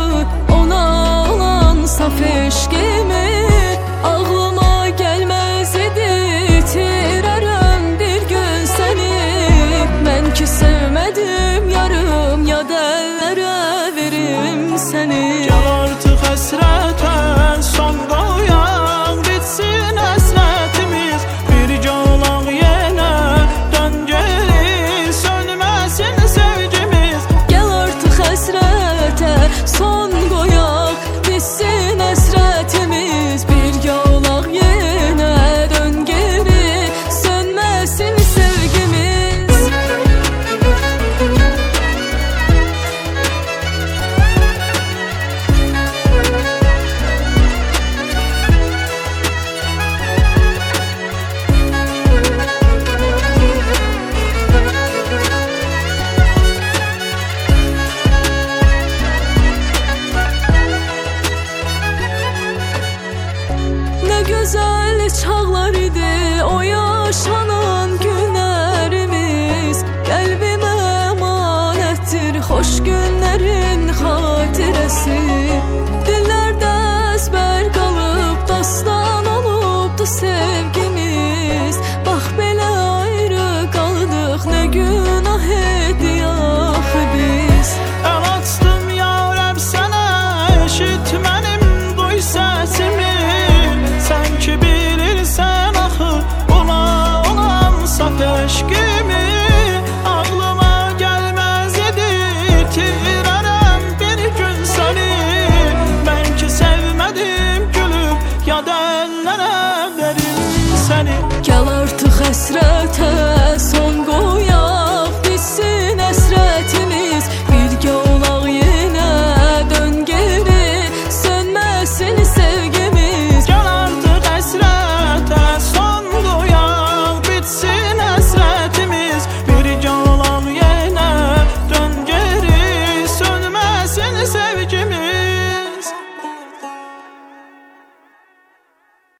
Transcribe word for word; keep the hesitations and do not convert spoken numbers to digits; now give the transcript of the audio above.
ona olan saf eşkimi. Ağlıma gelmez idi itirərəm bir gün seni. Ben ki sevmedim yarım ya dəllərə verim seni. Gel artık həsrətə son qoyaq, bitsin həsrətimiz. Birgə olaq yenə, dön geri, sönməsin sevgimiz. Gel artık həsrətə son qoyaq, bitsin həsrətimiz. Birgə olaq yenə, dön geri, sönməsin sevgimiz. Nə gözəl çağlar idi o yaşanan.